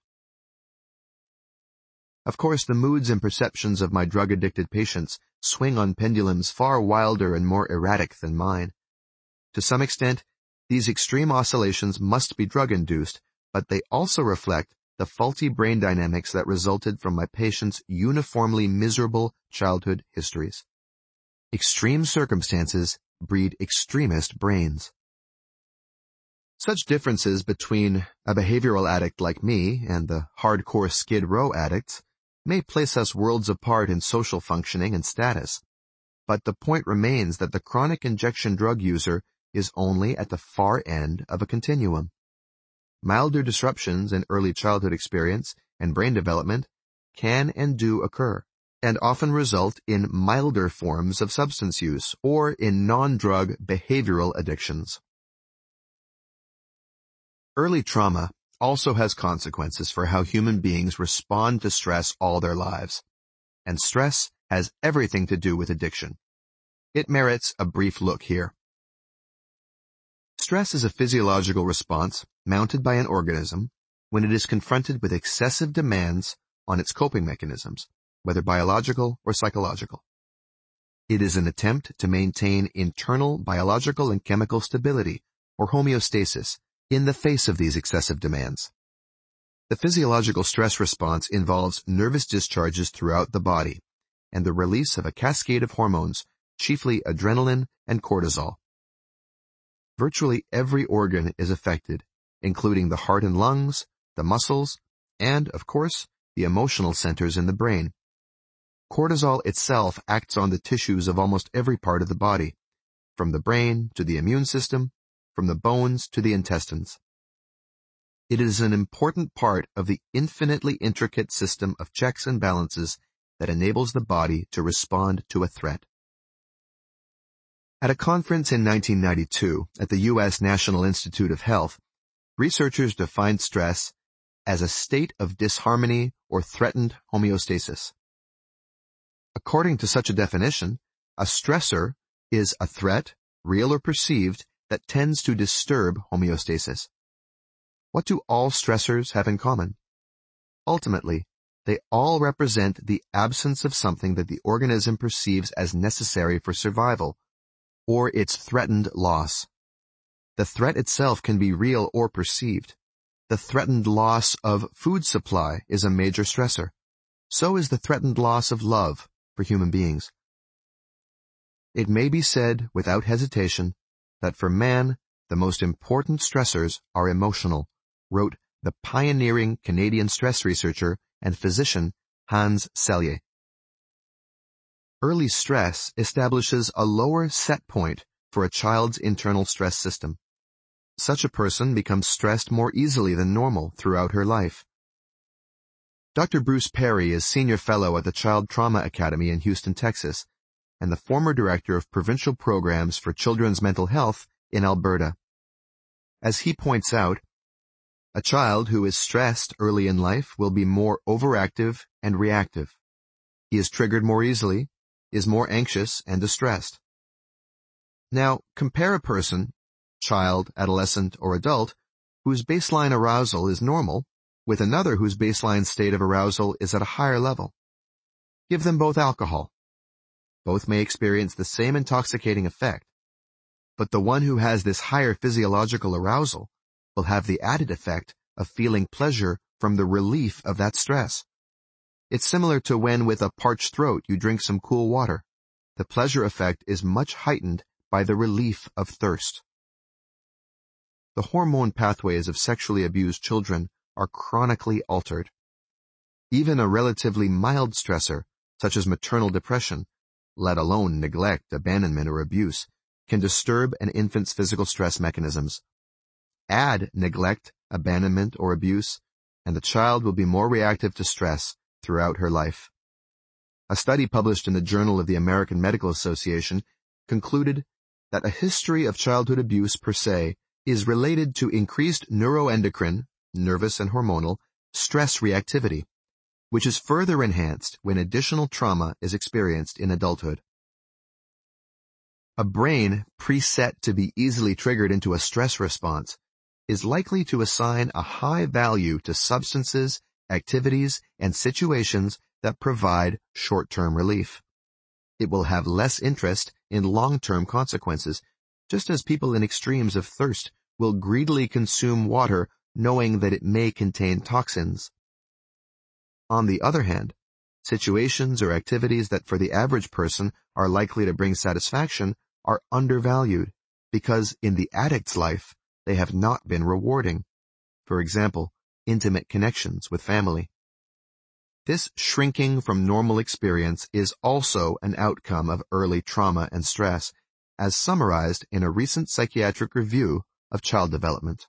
Of course, the moods and perceptions of my drug-addicted patients swing on pendulums far wilder and more erratic than mine. To some extent, these extreme oscillations must be drug-induced, but they also reflect the faulty brain dynamics that resulted from my patients' uniformly miserable childhood histories. Extreme circumstances breed extremist brains. Such differences between a behavioral addict like me and the hardcore Skid Row addicts may place us worlds apart in social functioning and status, but the point remains that the chronic injection drug user is only at the far end of a continuum. Milder disruptions in early childhood experience and brain development can and do occur, and often result in milder forms of substance use or in non-drug behavioral addictions. Early trauma also has consequences for how human beings respond to stress all their lives, and stress has everything to do with addiction. It merits a brief look here. Stress is a physiological response mounted by an organism when it is confronted with excessive demands on its coping mechanisms, whether biological or psychological. It is an attempt to maintain internal biological and chemical stability, or homeostasis, in the face of these excessive demands. The physiological stress response involves nervous discharges throughout the body and the release of a cascade of hormones, chiefly adrenaline and cortisol. Virtually every organ is affected, including the heart and lungs, the muscles, and, of course, the emotional centers in the brain. Cortisol itself acts on the tissues of almost every part of the body, from the brain to the immune system, from the bones to the intestines. It is an important part of the infinitely intricate system of checks and balances that enables the body to respond to a threat. At a conference in 1992 at the U.S. National Institute of Health, researchers defined stress as a state of disharmony or threatened homeostasis. According to such a definition, a stressor is a threat, real or perceived, that tends to disturb homeostasis. What do all stressors have in common? Ultimately, they all represent the absence of something that the organism perceives as necessary for survival, or its threatened loss. The threat itself can be real or perceived. The threatened loss of food supply is a major stressor. So is the threatened loss of love for human beings. It may be said without hesitation that for man, the most important stressors are emotional, wrote the pioneering Canadian stress researcher and physician Hans Selye. Early stress establishes a lower set point for a child's internal stress system. Such a person becomes stressed more easily than normal throughout her life. Dr. Bruce Perry is Senior Fellow at the Child Trauma Academy in Houston, Texas, and the former Director of Provincial Programs for Children's Mental Health in Alberta. As he points out, a child who is stressed early in life will be more overactive and reactive. He is triggered more easily, is more anxious and distressed. Now, compare a person, child, adolescent, or adult, whose baseline arousal is normal, with another whose baseline state of arousal is at a higher level. Give them both alcohol. Both may experience the same intoxicating effect, but the one who has this higher physiological arousal will have the added effect of feeling pleasure from the relief of that stress. It's similar to when with a parched throat you drink some cool water. The pleasure effect is much heightened by the relief of thirst. The hormone pathways of sexually abused children are chronically altered. Even a relatively mild stressor, such as maternal depression, let alone neglect, abandonment, or abuse, can disturb an infant's physical stress mechanisms. Add neglect, abandonment, or abuse, and the child will be more reactive to stress throughout her life. A study published in the Journal of the American Medical Association concluded that a history of childhood abuse per se is related to increased neuroendocrine, nervous and hormonal, stress reactivity, which is further enhanced when additional trauma is experienced in adulthood. A brain preset to be easily triggered into a stress response is likely to assign a high value to substances, activities, and situations that provide short-term relief. It will have less interest in long-term consequences, just as people in extremes of thirst will greedily consume water knowing that it may contain toxins. On the other hand, situations or activities that for the average person are likely to bring satisfaction are undervalued because in the addict's life, they have not been rewarding. For example, intimate connections with family. This shrinking from normal experience is also an outcome of early trauma and stress, as summarized in a recent psychiatric review of child development.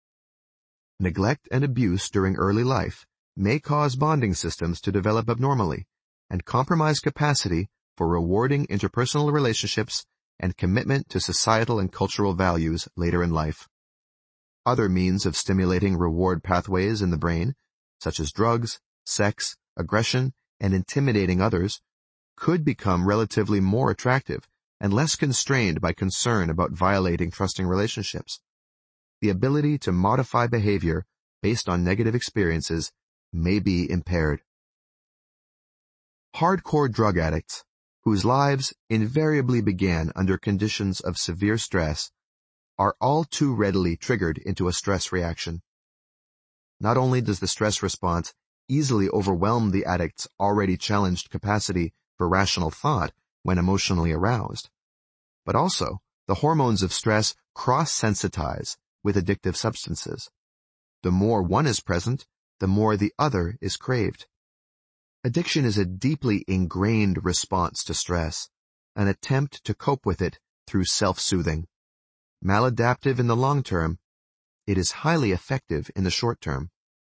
Neglect and abuse during early life may cause bonding systems to develop abnormally and compromise capacity for rewarding interpersonal relationships and commitment to societal and cultural values later in life. Other means of stimulating reward pathways in the brain, such as drugs, sex, aggression, and intimidating others, could become relatively more attractive and less constrained by concern about violating trusting relationships. The ability to modify behavior based on negative experiences may be impaired. Hardcore drug addicts, whose lives invariably began under conditions of severe stress, are all too readily triggered into a stress reaction. Not only does the stress response easily overwhelm the addict's already challenged capacity for rational thought when emotionally aroused, but also the hormones of stress cross-sensitize with addictive substances. The more one is present, the more the other is craved. Addiction is a deeply ingrained response to stress, an attempt to cope with it through self-soothing. Maladaptive in the long term, it is highly effective in the short term.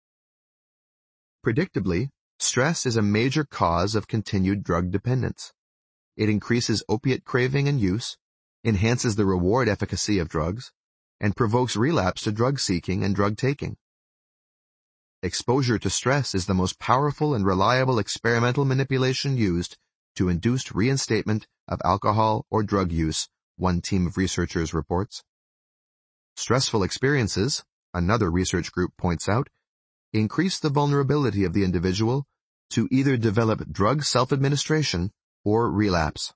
Predictably, stress is a major cause of continued drug dependence. It increases opiate craving and use, enhances the reward efficacy of drugs, and provokes relapse to drug seeking and drug taking. Exposure to stress is the most powerful and reliable experimental manipulation used to induce reinstatement of alcohol or drug use, one team of researchers reports. Stressful experiences, another research group points out, increase the vulnerability of the individual to either develop drug self-administration or relapse.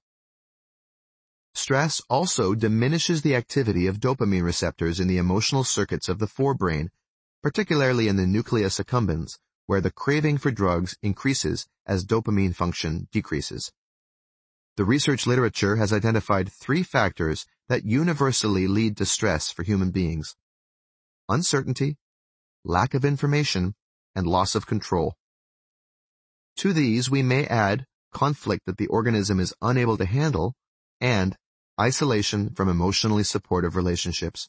Stress also diminishes the activity of dopamine receptors in the emotional circuits of the forebrain, particularly in the nucleus accumbens, where the craving for drugs increases as dopamine function decreases. The research literature has identified 3 factors that universally lead to stress for human beings: uncertainty, lack of information, and loss of control. To these we may add conflict that the organism is unable to handle and isolation from emotionally supportive relationships.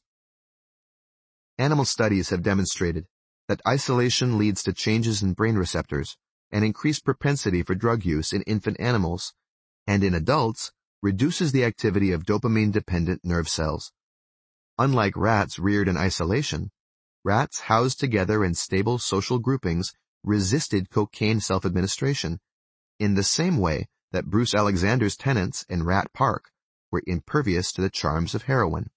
Animal studies have demonstrated that isolation leads to changes in brain receptors and increased propensity for drug use in infant animals, and in adults reduces the activity of dopamine-dependent nerve cells. Unlike rats reared in isolation, rats housed together in stable social groupings resisted cocaine self-administration in the same way that Bruce Alexander's tenants in Rat Park were impervious to the charms of heroin.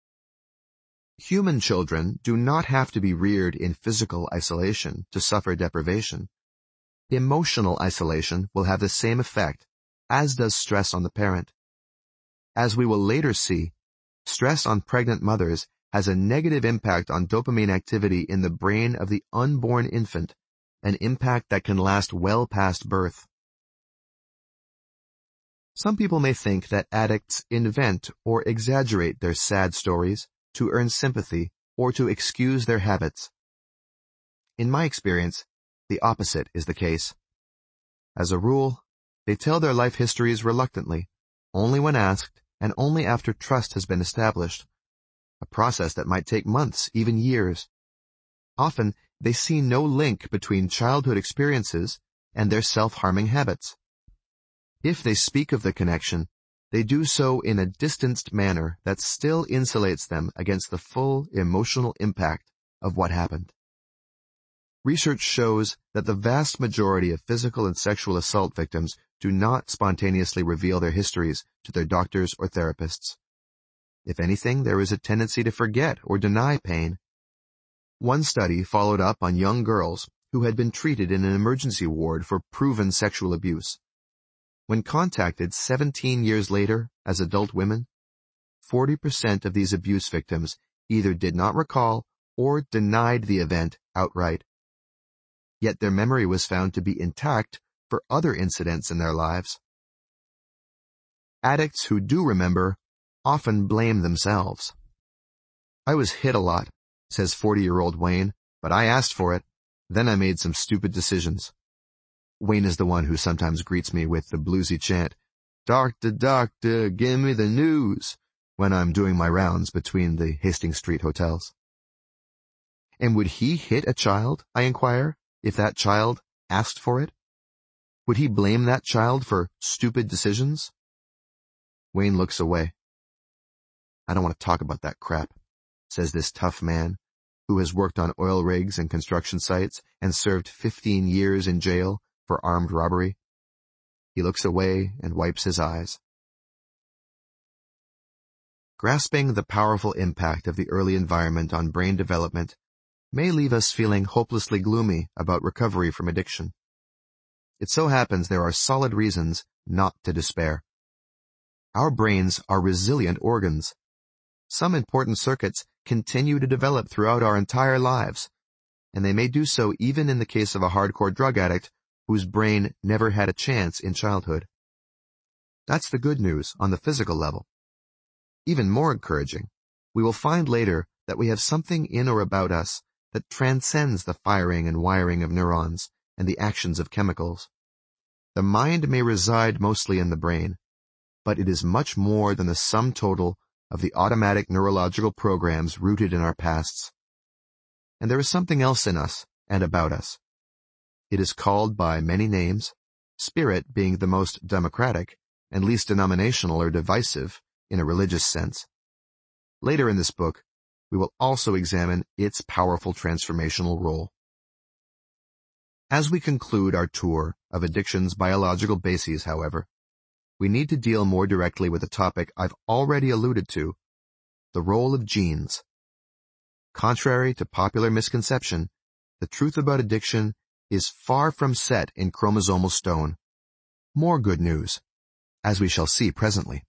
Human children do not have to be reared in physical isolation to suffer deprivation. Emotional isolation will have the same effect, as does stress on the parent. As we will later see, stress on pregnant mothers has a negative impact on dopamine activity in the brain of the unborn infant, an impact that can last well past birth. Some people may think that addicts invent or exaggerate their sad stories to earn sympathy or to excuse their habits. In my experience, the opposite is the case. As a rule, they tell their life histories reluctantly, only when asked and only after trust has been established, a process that might take months, even years. Often, they see no link between childhood experiences and their self-harming habits. If they speak of the connection, they do so in a distanced manner that still insulates them against the full emotional impact of what happened. Research shows that the vast majority of physical and sexual assault victims do not spontaneously reveal their histories to their doctors or therapists. If anything, there is a tendency to forget or deny pain. One study followed up on young girls who had been treated in an emergency ward for proven sexual abuse. When contacted 17 years later as adult women, 40% of these abuse victims either did not recall or denied the event outright. Yet their memory was found to be intact for other incidents in their lives. Addicts who do remember often blame themselves. "I was hit a lot," says 40-year-old Wayne, "but I asked for it. Then I made some stupid decisions." Wayne is the one who sometimes greets me with the bluesy chant, "Doctor, doctor, give me the news," when I'm doing my rounds between the Hastings Street hotels. And would he hit a child, I inquire, if that child asked for it? Would he blame that child for stupid decisions? Wayne looks away. "I don't want to talk about that crap," says this tough man, who has worked on oil rigs and construction sites and served 15 years in jail for armed robbery. He looks away and wipes his eyes. Grasping the powerful impact of the early environment on brain development may leave us feeling hopelessly gloomy about recovery from addiction. It so happens there are solid reasons not to despair. Our brains are resilient organs. Some important circuits continue to develop throughout our entire lives, and they may do so even in the case of a hardcore drug addict whose brain never had a chance in childhood. That's the good news on the physical level. Even more encouraging, we will find later that we have something in or about us that transcends the firing and wiring of neurons and the actions of chemicals. The mind may reside mostly in the brain, but it is much more than the sum total of the automatic neurological programs rooted in our pasts. And there is something else in us and about us. It is called by many names, spirit being the most democratic and least denominational or divisive in a religious sense. Later in this book, we will also examine its powerful transformational role. As we conclude our tour of addiction's biological bases, however, we need to deal more directly with a topic I've already alluded to, the role of genes. Contrary to popular misconception, the truth about addiction is far from set in chromosomal stone. More good news, as we shall see presently.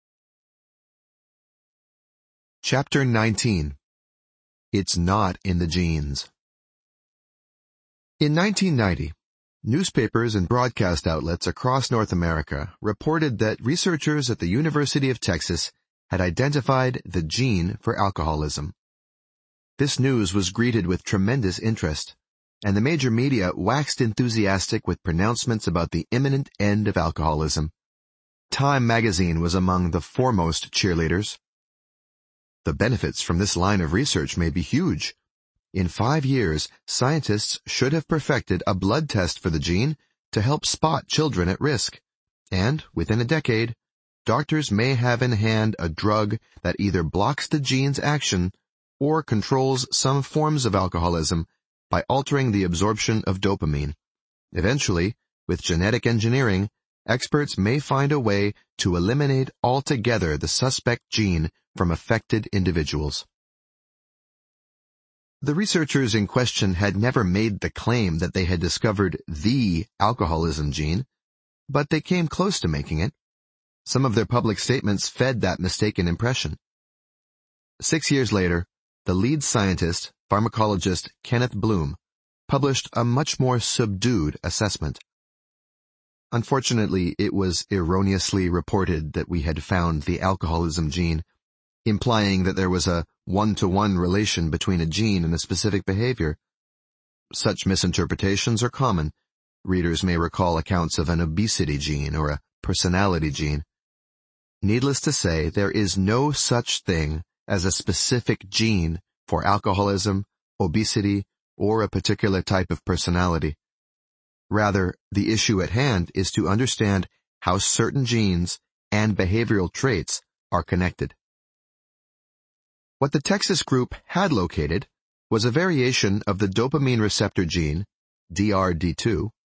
Chapter 19. It's not in the genes. In 1990, newspapers and broadcast outlets across North America reported that researchers at the University of Texas had identified the gene for alcoholism. This news was greeted with tremendous interest, and the major media waxed enthusiastic with pronouncements about the imminent end of alcoholism. Time magazine was among the foremost cheerleaders. The benefits from this line of research may be huge. In 5 years, scientists should have perfected a blood test for the gene to help spot children at risk. And, within a decade, doctors may have in hand a drug that either blocks the gene's action or controls some forms of alcoholism by altering the absorption of dopamine. Eventually, with genetic engineering, experts may find a way to eliminate altogether the suspect gene from affected individuals. The researchers in question had never made the claim that they had discovered the alcoholism gene, but they came close to making it. Some of their public statements fed that mistaken impression. 6 years later, the lead scientist, pharmacologist Kenneth Bloom, published a much more subdued assessment. Unfortunately, it was erroneously reported that we had found the alcoholism gene, implying that there was a one-to-one relation between a gene and a specific behavior. Such misinterpretations are common. Readers may recall accounts of an obesity gene or a personality gene. Needless to say, there is no such thing as a specific gene for alcoholism, obesity, or a particular type of personality. Rather, the issue at hand is to understand how certain genes and behavioral traits are connected. What the Texas group had located was a variation of the dopamine receptor gene, DRD2,